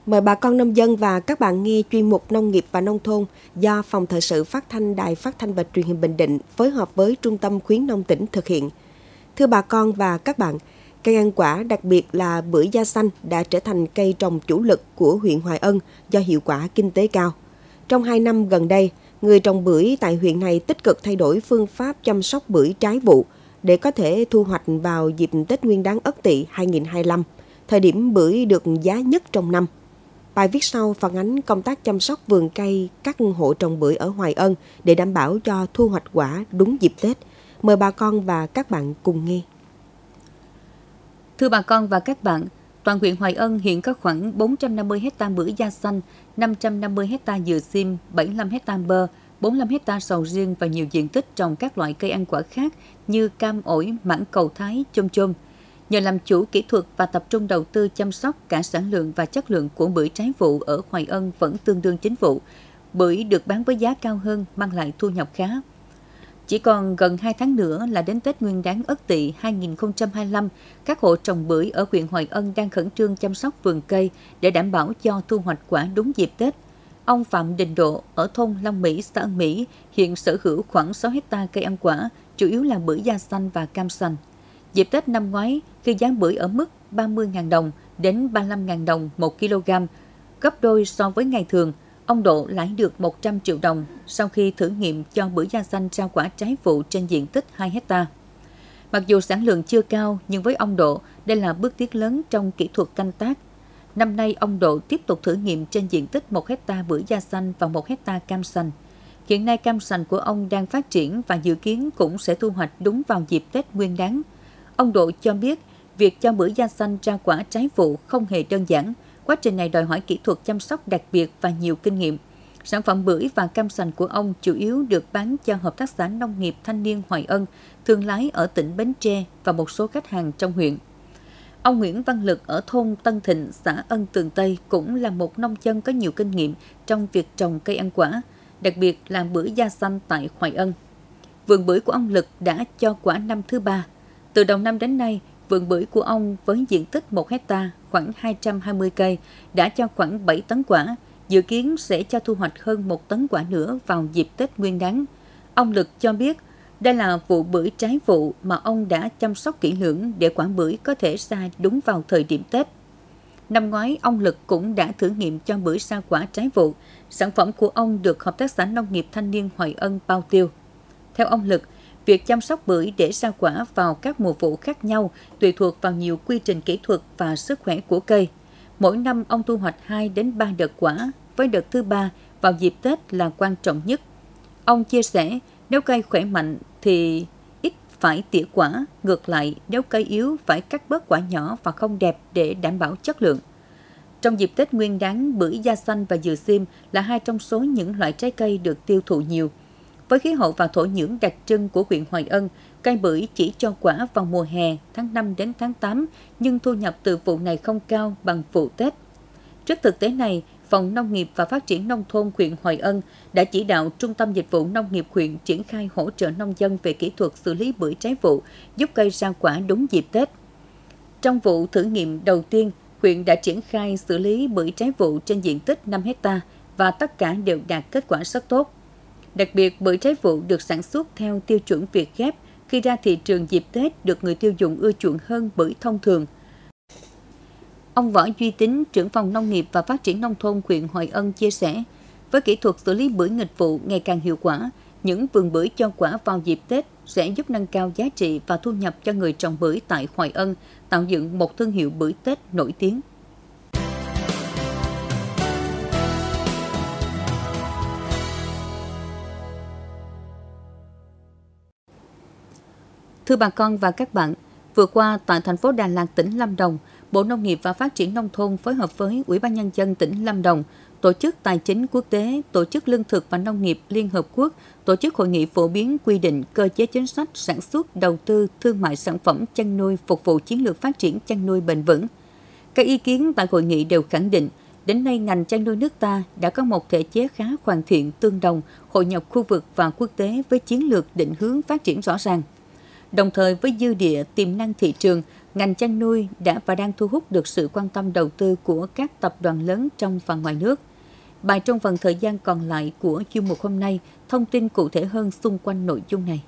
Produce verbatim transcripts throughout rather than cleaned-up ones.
Mời bà con nông dân và các bạn nghe chuyên mục Nông nghiệp và Nông thôn do Phòng Thời sự Phát thanh Đài Phát thanh và Truyền hình Bình Định phối hợp với Trung tâm Khuyến nông tỉnh thực hiện. Thưa bà con và các bạn, cây ăn quả đặc biệt là bưởi da xanh đã trở thành cây trồng chủ lực của huyện Hoài Ân do hiệu quả kinh tế cao. Trong hai năm gần đây, người trồng bưởi tại huyện này tích cực thay đổi phương pháp chăm sóc bưởi trái vụ để có thể thu hoạch vào dịp Tết Nguyên đán Ất Tỵ hai không hai lăm, thời điểm bưởi được giá nhất trong năm. Bài viết sau phản ánh công tác chăm sóc vườn cây các hộ trồng bưởi ở Hoài Ân để đảm bảo cho thu hoạch quả đúng dịp Tết. Mời bà con và các bạn cùng nghe. Thưa bà con và các bạn, toàn huyện Hoài Ân hiện có khoảng bốn trăm năm mươi héc ta bưởi da xanh, năm trăm năm mươi héc ta dừa sim, bảy mươi lăm héc ta bơ, bốn mươi lăm héc ta sầu riêng và nhiều diện tích trồng các loại cây ăn quả khác như cam, ổi, mãng cầu thái, chôm chôm. Nhờ làm chủ kỹ thuật và tập trung đầu tư chăm sóc, cả sản lượng và chất lượng của bưởi trái vụ ở Hoài Ân vẫn tương đương chính vụ. Bưởi được bán với giá cao hơn, mang lại thu nhập khá. Chỉ còn gần hai tháng nữa là đến Tết Nguyên đán Ất Tỵ hai không hai lăm, các hộ trồng bưởi ở huyện Hoài Ân đang khẩn trương chăm sóc vườn cây để đảm bảo cho thu hoạch quả đúng dịp Tết. Ông Phạm Đình Độ ở thôn Long Mỹ, xã Ân Mỹ hiện sở hữu khoảng sáu héc ta cây ăn quả, chủ yếu là bưởi da xanh và cam sành. Dịp Tết năm ngoái, khi giá bưởi ở mức ba mươi nghìn đồng đến ba mươi lăm nghìn đồng một kg, gấp đôi so với ngày thường, ông Độ lãi được một trăm triệu đồng sau khi thử nghiệm cho bưởi da xanh ra quả trái vụ trên diện tích hai héc ta. Mặc dù sản lượng chưa cao, nhưng với ông Độ, đây là bước tiến lớn trong kỹ thuật canh tác. Năm nay, ông Độ tiếp tục thử nghiệm trên diện tích một héc ta bưởi da xanh và một héc ta cam sành. Hiện nay, cam sành của ông đang phát triển và dự kiến cũng sẽ thu hoạch đúng vào dịp Tết Nguyên đán. Ông Độ cho biết, việc cho bưởi da xanh ra quả trái vụ không hề đơn giản. Quá trình này đòi hỏi kỹ thuật chăm sóc đặc biệt và nhiều kinh nghiệm. Sản phẩm bưởi và cam sành của ông chủ yếu được bán cho Hợp tác xã Nông nghiệp Thanh niên Hoài Ân, thương lái ở tỉnh Bến Tre và một số khách hàng trong huyện. Ông Nguyễn Văn Lực ở thôn Tân Thịnh, xã Ân Tường Tây cũng là một nông dân có nhiều kinh nghiệm trong việc trồng cây ăn quả, đặc biệt là bưởi da xanh tại Hoài Ân. Vườn bưởi của ông Lực đã cho quả năm thứ ba. Từ đầu năm đến nay, vườn bưởi của ông với diện tích một héc ta, khoảng hai trăm hai mươi cây, đã cho khoảng bảy tấn quả, dự kiến sẽ cho thu hoạch hơn một tấn quả nữa vào dịp Tết Nguyên đán. Ông Lực cho biết, đây là vụ bưởi trái vụ mà ông đã chăm sóc kỹ lưỡng để quả bưởi có thể ra đúng vào thời điểm Tết. Năm ngoái, ông Lực cũng đã thử nghiệm cho bưởi ra quả trái vụ. Sản phẩm của ông được Hợp tác xã Nông nghiệp Thanh niên Hoài Ân bao tiêu. Theo ông Lực, việc chăm sóc bưởi để ra quả vào các mùa vụ khác nhau tùy thuộc vào nhiều quy trình kỹ thuật và sức khỏe của cây. Mỗi năm ông thu hoạch hai đến ba đợt quả, với đợt thứ ba vào dịp Tết là quan trọng nhất. Ông chia sẻ, nếu cây khỏe mạnh thì ít phải tỉa quả, ngược lại nếu cây yếu phải cắt bớt quả nhỏ và không đẹp để đảm bảo chất lượng. Trong dịp Tết Nguyên đán, bưởi da xanh và dừa sim là hai trong số những loại trái cây được tiêu thụ nhiều. Với khí hậu và thổ nhưỡng đặc trưng của huyện Hoài Ân, cây bưởi chỉ cho quả vào mùa hè tháng năm đến tháng tám, nhưng thu nhập từ vụ này không cao bằng vụ Tết. Trước thực tế này, Phòng Nông nghiệp và Phát triển Nông thôn huyện Hoài Ân đã chỉ đạo Trung tâm Dịch vụ Nông nghiệp huyện triển khai hỗ trợ nông dân về kỹ thuật xử lý bưởi trái vụ, giúp cây ra quả đúng dịp Tết. Trong vụ thử nghiệm đầu tiên, huyện đã triển khai xử lý bưởi trái vụ trên diện tích năm héc ta và tất cả đều đạt kết quả rất tốt. Đặc biệt, bưởi trái vụ được sản xuất theo tiêu chuẩn Việt Gáp, khi ra thị trường dịp Tết được người tiêu dùng ưa chuộng hơn bưởi thông thường. Ông Võ Duy Tín, trưởng phòng Nông nghiệp và Phát triển Nông thôn huyện Hoài Ân chia sẻ, với kỹ thuật xử lý bưởi nghịch vụ ngày càng hiệu quả, những vườn bưởi cho quả vào dịp Tết sẽ giúp nâng cao giá trị và thu nhập cho người trồng bưởi tại Hoài Ân, tạo dựng một thương hiệu bưởi Tết nổi tiếng. Thưa bà con và các bạn, vừa qua tại thành phố Đà Lạt, tỉnh Lâm Đồng, Bộ Nông nghiệp và Phát triển Nông thôn phối hợp với Ủy ban Nhân dân tỉnh Lâm Đồng, Tổ chức Tài chính Quốc tế, Tổ chức Lương thực và Nông nghiệp Liên Hợp Quốc tổ chức hội nghị phổ biến quy định cơ chế chính sách sản xuất, đầu tư, thương mại sản phẩm chăn nuôi phục vụ chiến lược phát triển chăn nuôi bền vững. Các ý kiến tại hội nghị đều khẳng định, đến nay ngành chăn nuôi nước ta đã có một thể chế khá hoàn thiện, tương đồng, hội nhập khu vực và quốc tế với chiến lược định hướng phát triển rõ ràng. Đồng thời với dư địa tiềm năng thị trường, ngành chăn nuôi đã và đang thu hút được sự quan tâm đầu tư của các tập đoàn lớn trong và ngoài nước. Bài trong phần thời gian còn lại của chuyên mục hôm nay thông tin cụ thể hơn xung quanh nội dung này.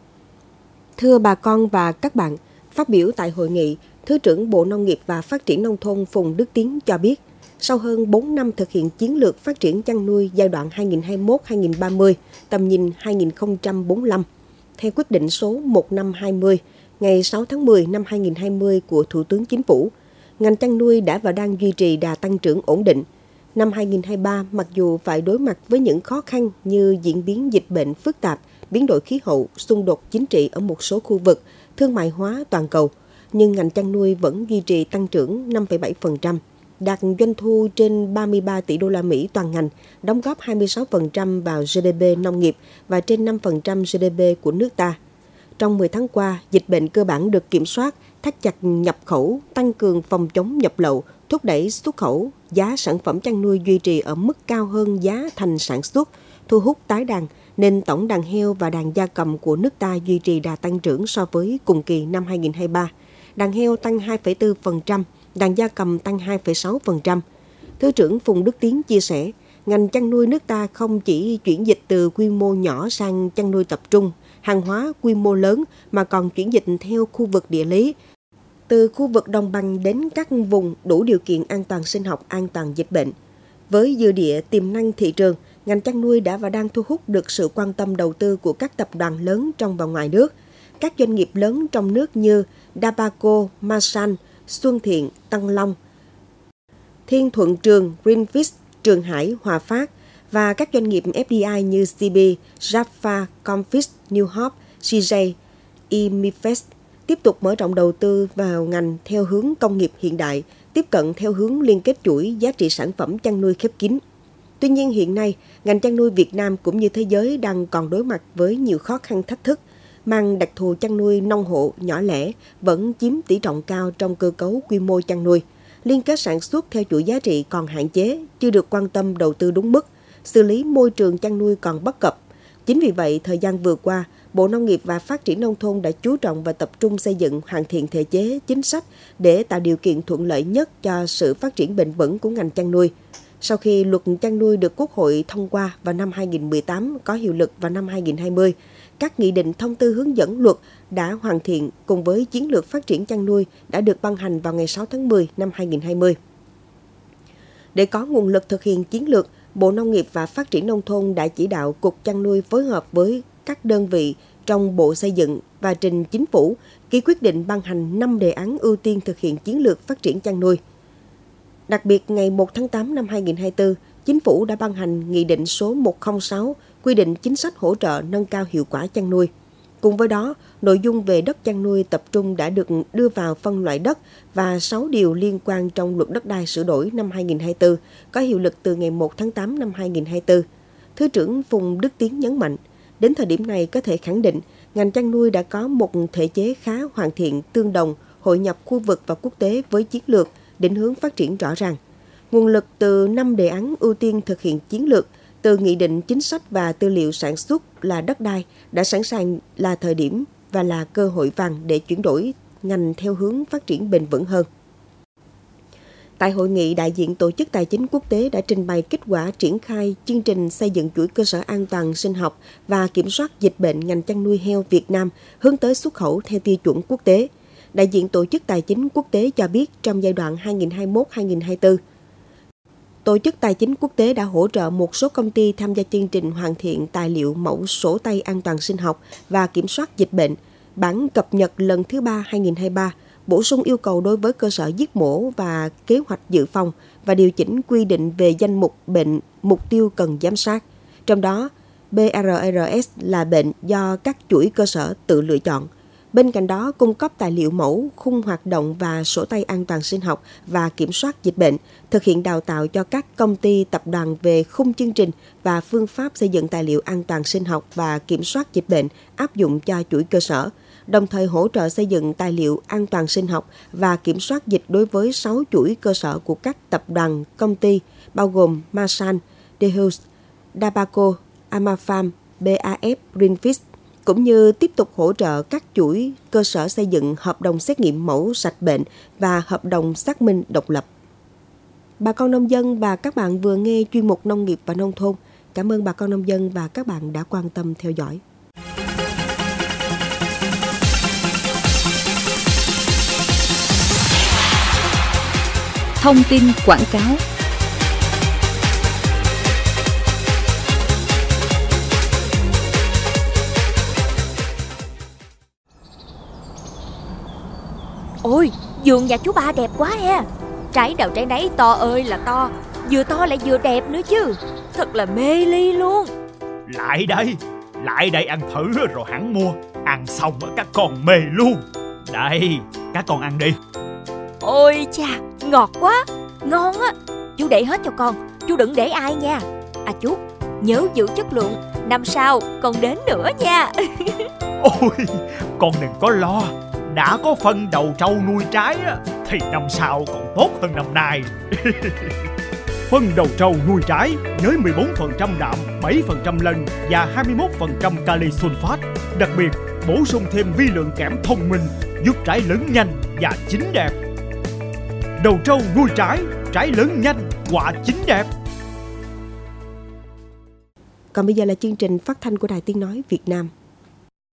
Thưa bà con và các bạn, phát biểu tại hội nghị, Thứ trưởng Bộ Nông nghiệp và Phát triển Nông thôn Phùng Đức Tiến cho biết, sau hơn bốn năm thực hiện chiến lược phát triển chăn nuôi giai đoạn hai nghìn không trăm hai mươi mốt đến hai nghìn không trăm ba mươi, tầm nhìn hai nghìn không trăm bốn mươi lăm, theo quyết định số một năm hai mươi, ngày sáu tháng mười năm hai nghìn không trăm hai mươi của Thủ tướng Chính phủ, ngành chăn nuôi đã và đang duy trì đà tăng trưởng ổn định. Năm hai nghìn không trăm hai mươi ba, mặc dù phải đối mặt với những khó khăn như diễn biến dịch bệnh phức tạp, biến đổi khí hậu, xung đột chính trị ở một số khu vực, thương mại hóa toàn cầu, nhưng ngành chăn nuôi vẫn duy trì tăng trưởng năm phẩy bảy phần trăm, đạt doanh thu trên ba mươi ba tỷ đô la Mỹ toàn ngành, đóng góp hai mươi sáu phần trăm vào giê đê pê nông nghiệp và trên năm phần trăm giê đê pê của nước ta. Trong mười tháng qua, dịch bệnh cơ bản được kiểm soát, thắt chặt nhập khẩu, tăng cường phòng chống nhập lậu, thúc đẩy xuất khẩu, giá sản phẩm chăn nuôi duy trì ở mức cao hơn giá thành sản xuất, thu hút tái đàn, nên tổng đàn heo và đàn gia cầm của nước ta duy trì đà tăng trưởng so với cùng kỳ năm hai nghìn không trăm hai mươi ba. Đàn heo tăng hai phẩy bốn phần trăm, đàn gia cầm tăng hai phẩy sáu phần trăm. Thứ trưởng Phùng Đức Tiến chia sẻ, ngành chăn nuôi nước ta không chỉ chuyển dịch từ quy mô nhỏ sang chăn nuôi tập trung, hàng hóa quy mô lớn mà còn chuyển dịch theo khu vực địa lý, từ khu vực đồng bằng đến các vùng đủ điều kiện an toàn sinh học, an toàn dịch bệnh. Với dư địa tiềm năng thị trường, ngành chăn nuôi đã và đang thu hút được sự quan tâm đầu tư của các tập đoàn lớn trong và ngoài nước. Các doanh nghiệp lớn trong nước như Dabaco, Masan, Xuân Thiện, Tân Long, Thiên Thuận Trường, Greenfish, Trường Hải, Hòa Phát và các doanh nghiệp ép đê i như xê bê, Jaffa, Comfish, New Hope, xê gi, Emifest tiếp tục mở rộng đầu tư vào ngành theo hướng công nghiệp hiện đại, tiếp cận theo hướng liên kết chuỗi giá trị sản phẩm chăn nuôi khép kín. Tuy nhiên hiện nay, ngành chăn nuôi Việt Nam cũng như thế giới đang còn đối mặt với nhiều khó khăn thách thức, mang đặc thù chăn nuôi nông hộ nhỏ lẻ vẫn chiếm tỷ trọng cao trong cơ cấu quy mô chăn nuôi. Liên kết sản xuất theo chuỗi giá trị còn hạn chế, chưa được quan tâm đầu tư đúng mức, xử lý môi trường chăn nuôi còn bất cập. Chính vì vậy, thời gian vừa qua, Bộ Nông nghiệp và Phát triển Nông thôn đã chú trọng và tập trung xây dựng hoàn thiện thể chế, chính sách để tạo điều kiện thuận lợi nhất cho sự phát triển bền vững của ngành chăn nuôi. Sau khi luật chăn nuôi được Quốc hội thông qua vào năm hai nghìn không trăm mười tám, có hiệu lực vào năm hai nghìn không trăm hai mươi, các nghị định thông tư hướng dẫn luật đã hoàn thiện cùng với chiến lược phát triển chăn nuôi đã được ban hành vào ngày sáu tháng mười năm hai nghìn không trăm hai mươi. Để có nguồn lực thực hiện chiến lược, Bộ Nông nghiệp và Phát triển Nông thôn đã chỉ đạo Cục Chăn nuôi phối hợp với các đơn vị trong Bộ Xây dựng và trình Chính phủ ký quyết định ban hành năm đề án ưu tiên thực hiện chiến lược phát triển chăn nuôi. Đặc biệt, ngày một tháng tám năm hai nghìn không trăm hai mươi tư, Chính phủ đã ban hành Nghị định số một không sáu quy định chính sách hỗ trợ nâng cao hiệu quả chăn nuôi. Cùng với đó, nội dung về đất chăn nuôi tập trung đã được đưa vào phân loại đất và sáu điều liên quan trong Luật Đất đai sửa đổi năm hai nghìn không trăm hai mươi tư, có hiệu lực từ ngày một tháng tám năm hai nghìn không trăm hai mươi tư. Thứ trưởng Phùng Đức Tiến nhấn mạnh, đến thời điểm này có thể khẳng định, ngành chăn nuôi đã có một thể chế khá hoàn thiện, tương đồng, hội nhập khu vực và quốc tế với chiến lược, định hướng phát triển rõ ràng. Nguồn lực từ năm đề án ưu tiên thực hiện chiến lược, từ nghị định chính sách và tư liệu sản xuất là đất đai đã sẵn sàng là thời điểm và là cơ hội vàng để chuyển đổi ngành theo hướng phát triển bền vững hơn. Tại hội nghị, đại diện Tổ chức Tài chính Quốc tế đã trình bày kết quả triển khai chương trình xây dựng chuỗi cơ sở an toàn sinh học và kiểm soát dịch bệnh ngành chăn nuôi heo Việt Nam hướng tới xuất khẩu theo tiêu chuẩn quốc tế. Đại diện Tổ chức Tài chính Quốc tế cho biết trong giai đoạn hai nghìn không trăm hai mươi mốt đến hai nghìn không trăm hai mươi tư, Tổ chức Tài chính Quốc tế đã hỗ trợ một số công ty tham gia chương trình hoàn thiện tài liệu mẫu sổ tay an toàn sinh học và kiểm soát dịch bệnh, bản cập nhật lần thứ ba hai nghìn không trăm hai mươi ba, bổ sung yêu cầu đối với cơ sở giết mổ và kế hoạch dự phòng và điều chỉnh quy định về danh mục bệnh mục tiêu cần giám sát. Trong đó, bê rờ rờ ét là bệnh do các chuỗi cơ sở tự lựa chọn. Bên cạnh đó, cung cấp tài liệu mẫu, khung hoạt động và sổ tay an toàn sinh học và kiểm soát dịch bệnh, thực hiện đào tạo cho các công ty tập đoàn về khung chương trình và phương pháp xây dựng tài liệu an toàn sinh học và kiểm soát dịch bệnh áp dụng cho chuỗi cơ sở, đồng thời hỗ trợ xây dựng tài liệu an toàn sinh học và kiểm soát dịch đối với sáu chuỗi cơ sở của các tập đoàn công ty, bao gồm Masan, DeHuss, Dabaco, Amafarm, bê a ép, Greenfish. cũng như tiếp tục hỗ trợ các chuỗi cơ sở xây dựng hợp đồng xét nghiệm mẫu sạch bệnh và hợp đồng xác minh độc lập. Bà con nông dân và các bạn vừa nghe chuyên mục Nông nghiệp và Nông thôn. Cảm ơn bà con nông dân và các bạn đã quan tâm theo dõi. Thông tin quảng cáo. Ôi, vườn nhà chú ba đẹp quá he. Trái đầu trái nấy to ơi là to, vừa to lại vừa đẹp nữa chứ. Thật là mê ly luôn. Lại đây, lại đây ăn thử rồi hẳn mua. Ăn xong các con mê luôn. Đây, các con ăn đi. Ôi cha, ngọt quá, ngon á. Chú để hết cho con, chú đừng để ai nha. À chú, nhớ giữ chất lượng, năm sau con đến nữa nha. Ôi, con đừng có lo. Đã có phân đầu trâu nuôi trái á, thì năm sau còn tốt hơn năm nay. Phân đầu trâu nuôi trái với mười bốn phần trăm đạm, bảy phần trăm lân và hai mươi mốt phần trăm kali sulfat. Đặc biệt, bổ sung thêm vi lượng kẽm thông minh, giúp trái lớn nhanh và chín đẹp. Đầu trâu nuôi trái, trái lớn nhanh, quả chín đẹp. Còn bây giờ là chương trình phát thanh của Đài Tiếng Nói Việt Nam.